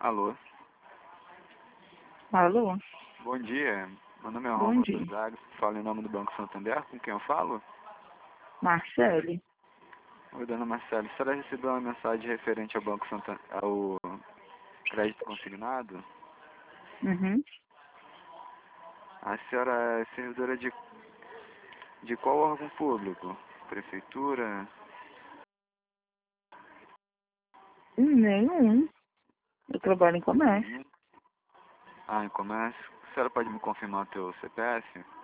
Alô, Alô? bom dia. Meu nome é Bom Romulo dia. Zago, falo em nome do Banco Santander. Com quem eu falo? Marcele? Oi, dona Marcela. A senhora recebeu uma mensagem referente ao Banco Santander, ao crédito consignado? Uhum. A senhora é servidora de qual órgão público? Prefeitura? Nenhum. Eu trabalho em comércio. Nenhum? Ah, em comércio. A senhora pode me confirmar o teu CPF?